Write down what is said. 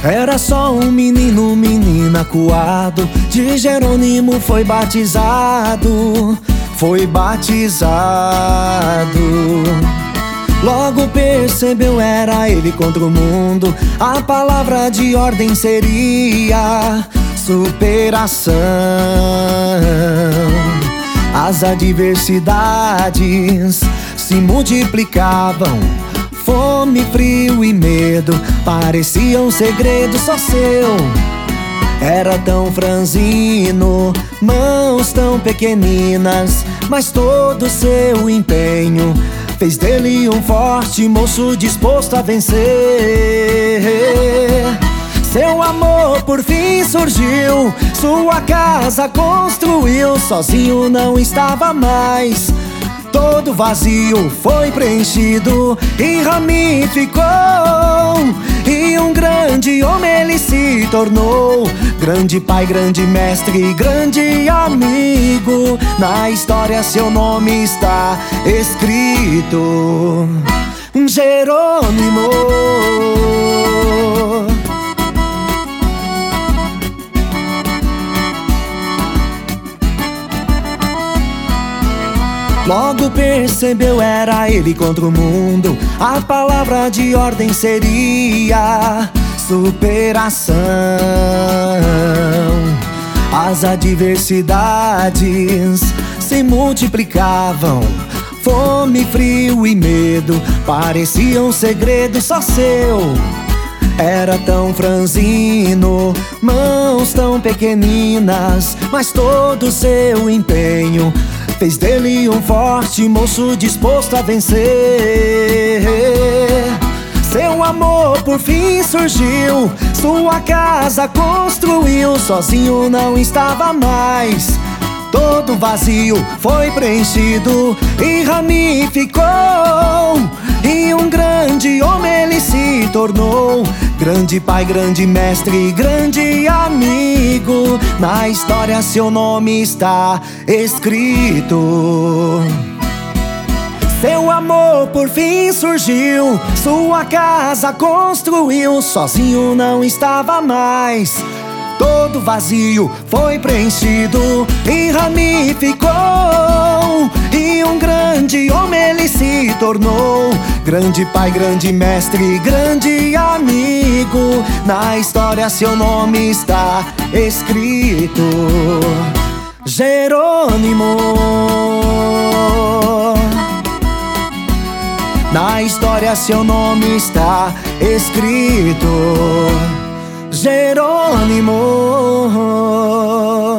Era só um menino, menina acuado, de Jerônimo foi batizado. Foi batizado. Logo percebeu, era ele contra o mundo. A palavra de ordem seria superação. As adversidades se multiplicavam. Fome, frio e medo pareciam um segredo só seu. Era tão franzino, mãos tão pequeninas, mas todo o seu empenho fez dele um forte moço disposto a vencer. Seu amor por fim surgiu, sua casa construiu. Sozinho não estava mais, todo vazio foi preenchido e ramificou. E um grande homem ele se tornou, grande pai, grande mestre, grande amigo. Na história seu nome está escrito, Jerônimo. Logo percebeu, era ele contra o mundo. A palavra de ordem seria superação. As adversidades se multiplicavam. Fome, frio e medo pareciam um segredo só seu. Era tão franzino, mãos tão pequeninas, mas todo o seu empenho fez dele um forte moço disposto a vencer. Seu amor por fim surgiu, sua casa construiu. Sozinho não estava mais, todo vazio foi preenchido e ramificou. E um grande homem ele se tornou, grande pai, grande mestre, grande amigo. Na história seu nome está escrito. Seu amor por fim surgiu, sua casa construiu. Sozinho não estava mais, todo vazio foi preenchido e ramificou. E um grande homem ele se tornou, grande pai, grande mestre, grande amigo. Na história seu nome está escrito, Jerônimo. Na história seu nome está escrito, Jerônimo.